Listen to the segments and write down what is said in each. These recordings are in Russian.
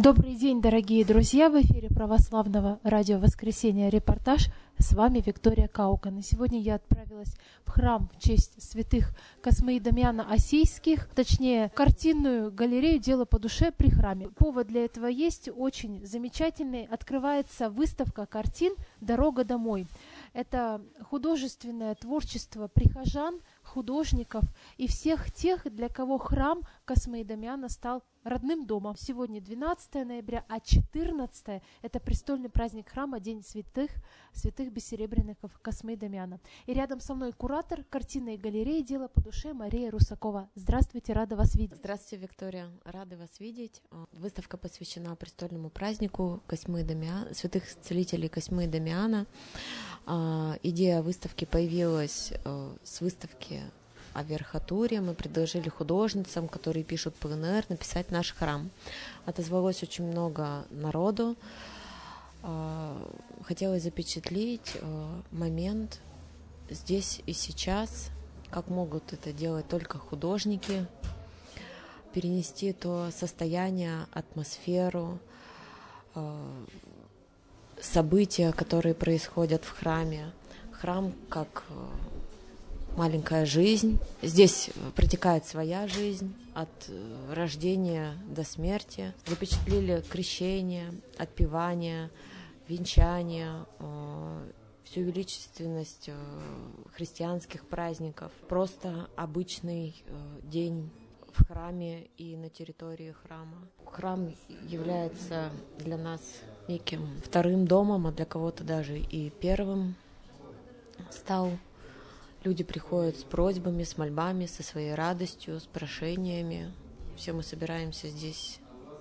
Добрый день, дорогие друзья! В эфире православного радио «Воскресенье» репортаж. С вами Виктория Каукан. И сегодня я отправилась в храм в честь святых Космы и Дамьяна Осийских, точнее, картинную галерею «Дело по душе» при храме. Повод для этого есть очень замечательный. Открывается выставка картин «Дорога домой». Это художественное творчество прихожан, художников и всех тех, для кого храм Космы и Дамьяна стал родным домом. Сегодня 12 ноября, а 14 это престольный праздник храма, День святых бессеребренников Космы и Дамьяна. И рядом со мной куратор картинной галереи «Дело по душе» Мария Русакова. Здравствуйте, рада вас видеть. Здравствуйте, Виктория, рада вас видеть. Выставка посвящена престольному празднику Косьмы и Дамьяна, святых целителей Косьмы и Дамьяна. Идея выставки появилась с выставки о Верхотуре. Мы предложили художницам, которые пишут ПНР, написать наш храм. Отозвалось очень много народу. Хотелось запечатлеть момент здесь и сейчас, как могут это делать только художники, перенести то состояние, атмосферу, события, которые происходят в храме. Храм как маленькая жизнь. Здесь протекает своя жизнь от рождения до смерти. Запечатлели крещение, отпевание, венчание, всю величественность христианских праздников. Просто обычный день в храме и на территории храма. Храм является для нас неким вторым домом, а для кого-то даже и первым стал. Люди приходят с просьбами, с мольбами, со своей радостью, с прошениями. Все мы собираемся здесь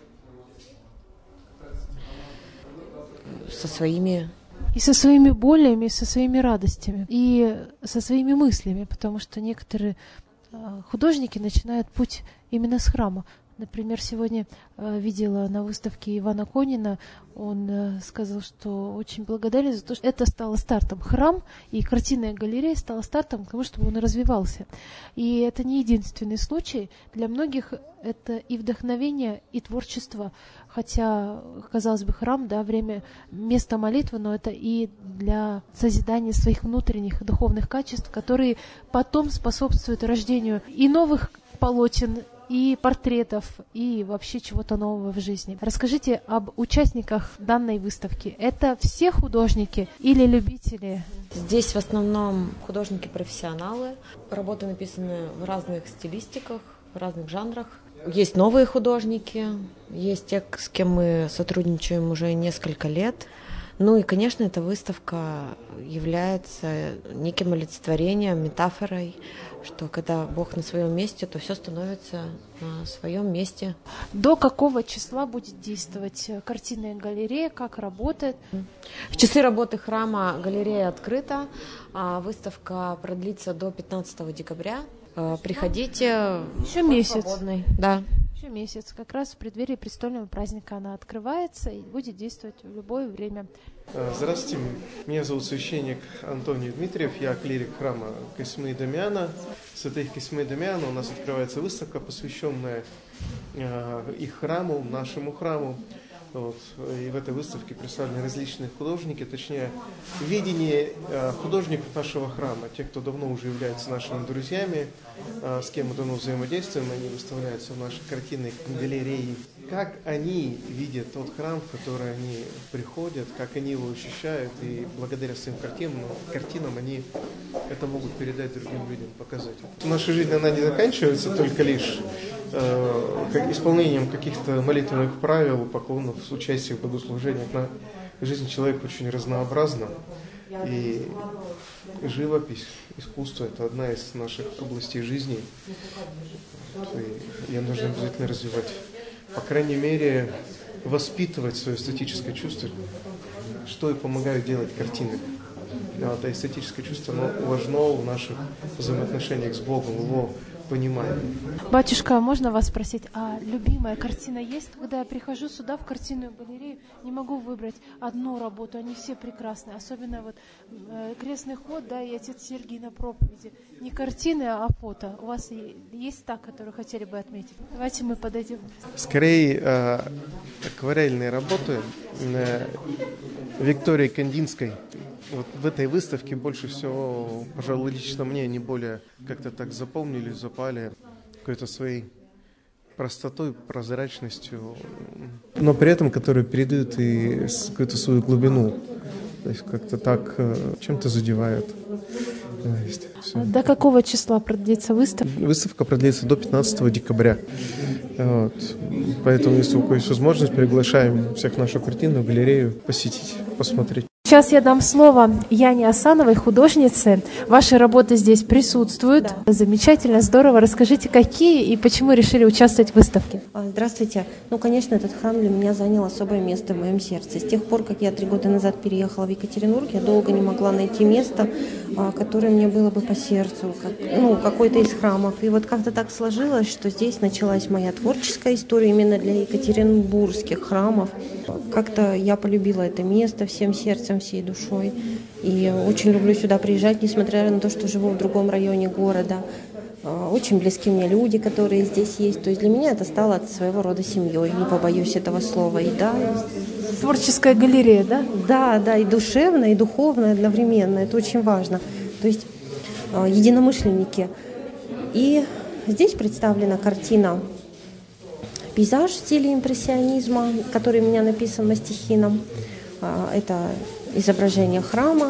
со своими... И со своими болями, и со своими радостями, и со своими мыслями, потому что некоторые художники начинают путь именно с храма. Например, сегодня видела на выставке Ивана Конина, он сказал, что очень благодарен за то, что это стало стартом. Храм и картинная галерея стала стартом к тому, чтобы он развивался. И это не единственный случай. Для многих это и вдохновение, и творчество. Хотя, казалось бы, храм, да, время, место молитвы, но это и для созидания своих внутренних духовных качеств, которые потом способствуют рождению и новых полотен, и портретов, и вообще чего-то нового в жизни. Расскажите об участниках данной выставки. Это все художники или любители? Здесь в основном художники-профессионалы. Работы написаны в разных стилистиках, в разных жанрах. Есть новые художники, есть те, с кем мы сотрудничаем уже несколько лет. Ну и, конечно, эта выставка является неким олицетворением, метафорой, что когда Бог на своем месте, то все становится на своем месте. До какого числа будет действовать картинная галерея, как работает? В часы работы храма галерея открыта, а выставка продлится до 15 декабря. Приходите. Еще месяц. Свободный. Да. Еще месяц. Как раз в преддверии престольного праздника она открывается и будет действовать в любое время. Здравствуйте, меня зовут священник Антоний Дмитриев, я клирик храма Косьмы и Дамьяна. Святых Косьмы и Дамьяна у нас открывается выставка, посвященная их храму, нашему храму. Вот. И в этой выставке представлены различные художники, точнее, видение художников нашего храма, те, кто давно уже являются нашими друзьями, с кем мы давно взаимодействуем, они выставляются в нашей картинной галерее. Как они видят тот храм, в который они приходят, как они его ощущают, и благодаря своим картинам они это могут передать другим людям, показать. Наша жизнь, она не заканчивается только лишь исполнением каких-то молитвенных правил, поклонов, с участием в богослужениях. Жизнь человека очень разнообразна, и живопись, искусство – это одна из наших областей жизни, и ее нужно обязательно развивать. По крайней мере, воспитывать свое эстетическое чувство, что и помогают делать картины. Это эстетическое чувство, оно важно в наших взаимоотношениях с Богом, в Его понимание. Батюшка, можно вас спросить, а любимая картина есть? Когда я прихожу сюда, в картинную галерею, не могу выбрать одну работу, они все прекрасны. Особенно вот «Крестный ход», да, и «Отец Сергий на проповеди». Не картины, а фото. У вас есть та, которую хотели бы отметить? Давайте мы подойдем. Скорее, акварельные работы Виктории Кандинской. Вот в этой выставке больше всего, пожалуй, лично мне они более как-то так запомнились, запали какой-то своей простотой, прозрачностью, но при этом которые передают и какую-то свою глубину. То есть как-то так чем-то задевают. До какого числа продлится выставка? Выставка продлится до 15 декабря. Вот. Поэтому, если у кого есть возможность, приглашаем всех в нашу картинную галерею посетить, посмотреть. Сейчас я дам слово Яне Асановой, художнице. Ваши работы здесь присутствуют. Да. Замечательно, здорово. Расскажите, какие и почему решили участвовать в выставке? Здравствуйте. Конечно, этот храм для меня занял особое место в моем сердце. С тех пор, как я 3 года назад переехала в Екатеринбург, я долго не могла найти место, которое мне было бы по сердцу, какой-то из храмов. И вот как-то так сложилось, что здесь началась моя творческая история именно для екатеринбургских храмов. Как-то я полюбила это место всем сердцем, всей душой. И очень люблю сюда приезжать, несмотря на то, что живу в другом районе города. Очень близки мне люди, которые здесь есть. То есть для меня это стало своего рода семьей, не побоюсь этого слова. И да, творческая галерея, да? Да, и душевная, и духовная одновременно. Это очень важно. То есть единомышленники. И здесь представлена картина «Пейзаж» в стиле импрессионизма, который у меня написан мастихином. Это изображение храма,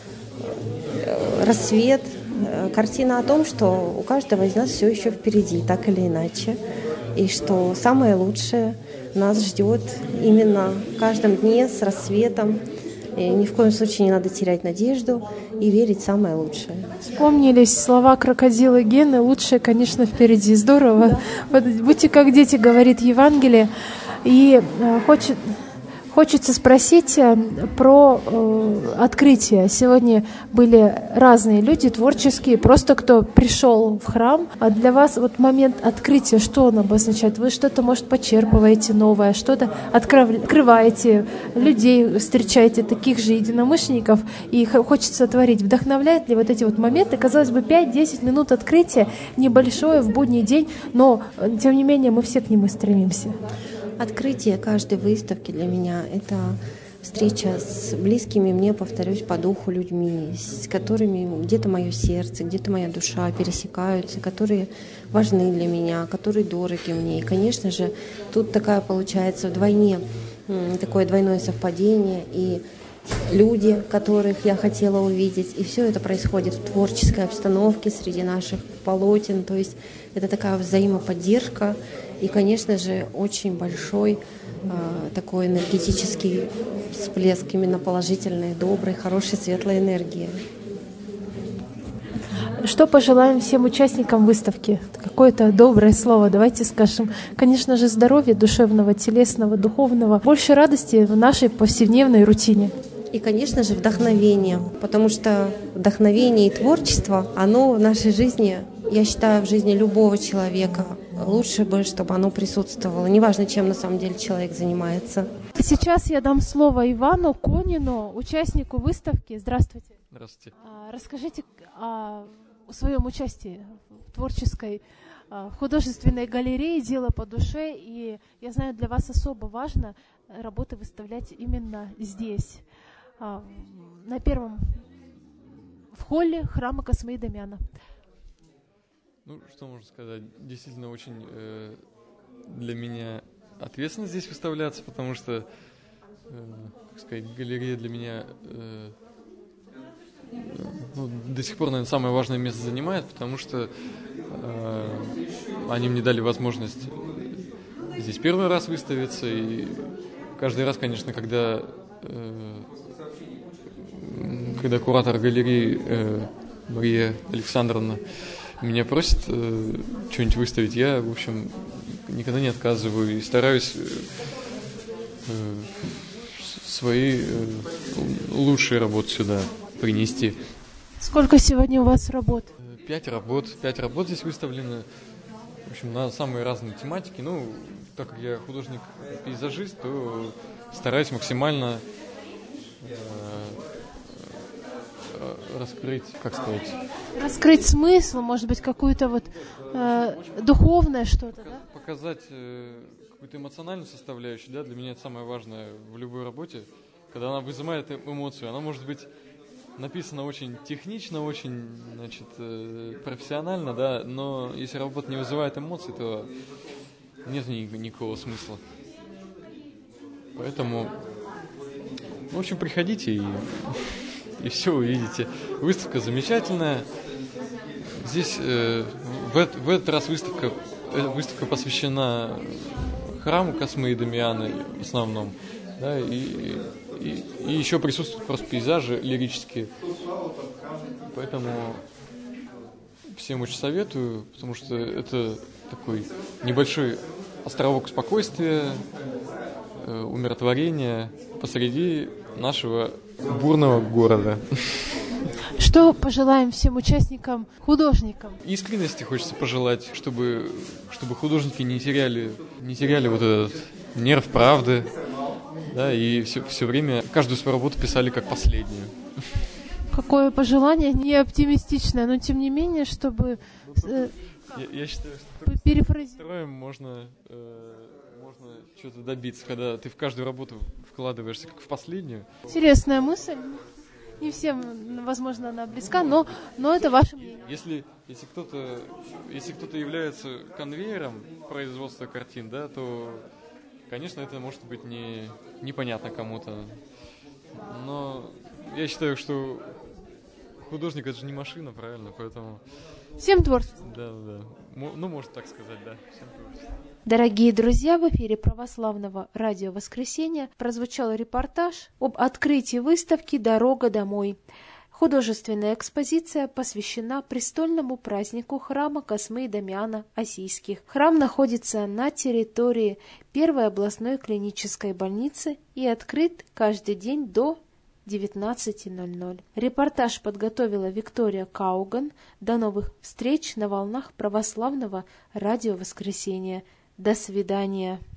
рассвет, картина о том, что у каждого из нас все еще впереди, так или иначе, и что самое лучшее нас ждет именно в каждом дне с рассветом. И ни в коем случае не надо терять надежду и верить в самое лучшее. Вспомнились слова крокодила Гены: лучшее, конечно, впереди. Здорово. Да. Будьте как дети, говорит Евангелие. И хочется спросить про открытие. Сегодня были разные люди, творческие, просто кто пришел в храм. А для вас вот момент открытия, что он обозначает? Вы что-то, может, почерпываете новое, что-то открываете, людей встречаете, таких же единомышленников, и хочется творить. Вдохновляет ли вот эти вот моменты? Казалось бы, 5-10 минут открытия, небольшое в будний день, но, тем не менее, мы все к нему стремимся. Открытие каждой выставки для меня — это встреча с близкими мне, повторюсь, по духу людьми, с которыми где-то мое сердце, где-то моя душа пересекаются, которые важны для меня, которые дороги мне. И, конечно же, тут такая получается вдвойне, такое двойное совпадение, и люди, которых я хотела увидеть, и все это происходит в творческой обстановке среди наших полотен, то есть это такая взаимоподдержка. И, конечно же, очень большой такой энергетический всплеск именно положительной, доброй, хорошей, светлой энергии. Что пожелаем всем участникам выставки? Какое-то доброе слово давайте скажем. Конечно же, здоровья душевного, телесного, духовного, больше радости в нашей повседневной рутине. И, конечно же, вдохновение, потому что вдохновение и творчество, оно в нашей жизни, я считаю, в жизни любого человека, лучше бы, чтобы оно присутствовало. Неважно, чем на самом деле человек занимается. Сейчас я дам слово Ивану Конину, участнику выставки. Здравствуйте. Здравствуйте. Расскажите о своем участии в творческой, в художественной галерее «Дело по душе». И я знаю, для вас особо важно работы выставлять именно здесь, на первом, в холле храма Космы и Дамьяна. Ну, что можно сказать? Действительно, очень для меня ответственно здесь выставляться, потому что, как сказать, галерея для меня до сих пор, наверное, самое важное место занимает, потому что они мне дали возможность здесь первый раз выставиться, и каждый раз, конечно, когда куратор галереи Мария Александровна меня просит что-нибудь выставить, я, в общем, никогда не отказываю и стараюсь свои лучшие работы сюда принести. Сколько сегодня у вас работ? 5 работ здесь выставлены, в общем, на самые разные тематики. Ну, так как я художник-пейзажист, то стараюсь максимально раскрыть, как сказать... Раскрыть смысл, может быть, какую-то вот духовное что-то, да? Показать какую-то эмоциональную составляющую, да, для меня это самое важное в любой работе, когда она вызывает эмоцию. Она может быть написана очень технично, очень, значит, профессионально, да, но если работа не вызывает эмоций, то нет в ней никакого смысла. Поэтому, в общем, приходите и все увидите. Выставка замечательная. Здесь в этот раз выставка посвящена храму Космы и Дамиана в основном, да, и еще присутствуют просто пейзажи лирические. Поэтому всем очень советую, потому что это такой небольшой островок спокойствия, умиротворения посреди нашего бурного города. Что пожелаем всем участникам, художникам? Искренности хочется пожелать, чтобы художники не теряли вот этот нерв правды, да, и все время каждую свою работу писали как последнюю. Какое пожелание, не оптимистичное, но тем не менее, чтобы... Я считаю, что перефразировать можно что-то добиться, когда ты в каждую работу вкладываешься как в последнюю. Интересная мысль. Не всем, возможно, она близка, но это ваше мнение. Если кто-то является конвейером производства картин, да, то, конечно, это может быть непонятно кому-то. Но я считаю, что художник — это же не машина, правильно? Поэтому... Всем творчество. Да. Ну, можно так сказать, да. Всем творчество. Дорогие друзья, в эфире Православного радио «Воскресенье» прозвучал репортаж об открытии выставки «Дорога домой». Художественная экспозиция посвящена престольному празднику храма Космы и Дамиана Осийских. Храм находится на территории Первой областной клинической больницы и открыт каждый день до 19:00. Репортаж подготовила Виктория Кауган. До новых встреч на волнах Православного радио «Воскресенье». До свидания.